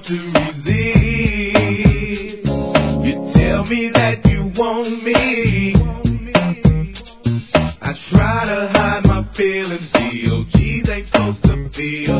to resist. You tell me that you want me. I try to hide my feelings. DOGs ain't supposed to feel